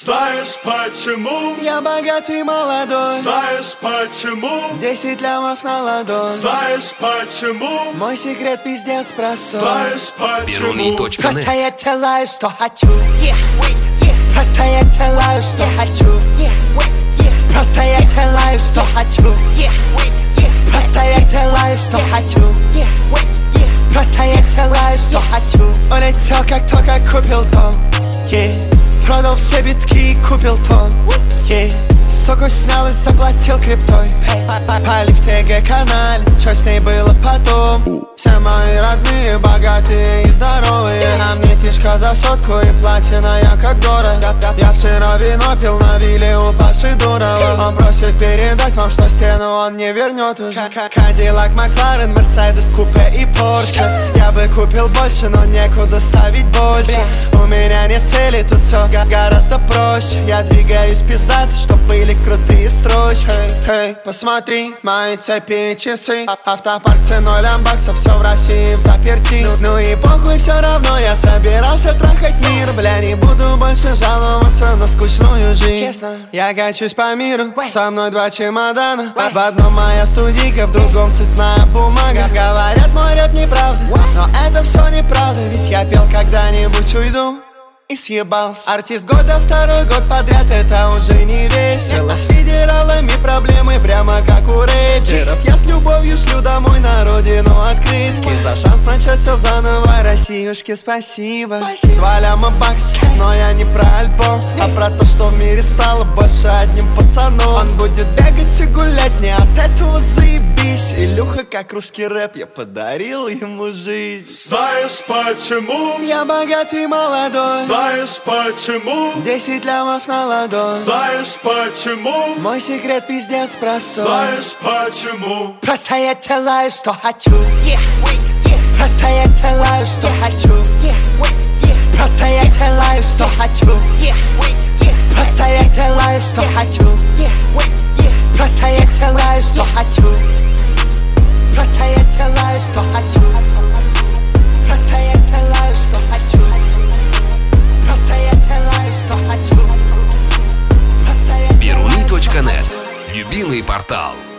Знаешь почему? Я богатый молодой. Знаешь почему? 10 лямов на ладонь. Знаешь почему? Мой секрет пиздец простой. Знаешь почему? Просто я делаю, что хочу. Просто я делаю, что хочу. Просто я делаю, что хочу. Просто я делаю, что хочу. Просто я делаю, что хочу. Улетел, как только купил дом. Продал все битки и купил тон. Суку снял и заплатил криптой. Пали в ТГ-канале, что с ней было потом. Все мои родные, богатые и здоровые. А мне тишка за сотку и платина, я как дорого. Я вчера вино пил на вилле у Паши Дурова. Он просит передать вам, что стену он не вернет уже. Кадиллак, Макларен, Мерседес, купе и Порше. Я бы купил больше, но некуда ставить больше. У меня нет цели, тут все гораздо проще. Я двигаюсь пиздато, чтоб были крутые строчки. Посмотри, мои цепи и часы. Автопарк ценой лямбаксов, все в России в заперти. Ну и похуй, все равно я собирался трахать мир. Бля, не буду больше жаловаться на скучную жизнь. Честно, я качусь по миру, со мной 2 чемодана. В одном моя студийка, в другом цветная бумага. Говорят, мой рэп неправда, но это все неправда. Ведь я пел когда-нибудь уйду и съебался. Артист года, 2-й год подряд, это уже не весело. С федералами проблемы прямо как у рейджеров. Я с любовью шлю домой на родину открытки. За шанс начать все заново, Россиюшке спасибо. 2 ляма баксов, но я не про альбом, а про то, что в мире стало больше одним пацаном. Он будет бегать и гулять, не от этого заебись. Илюха, как русский рэп, я подарил ему жизнь. Знаешь почему? Я богатый молодой. Знаешь почему? 10 лямов на ладонь. Знаешь почему? Мой секрет пиздец простой. Знаешь почему? Просто я делаю, что хочу. Просто я делаю, что хочу. Просто я делаю, что хочу. Просто я делаю, что хочу. Просто я делаю, что хочу. Просто я делаю, что хочу. Просто я делаю, что хочу. Просто я делаю, что хочу. Biruni.net. Любимый портал.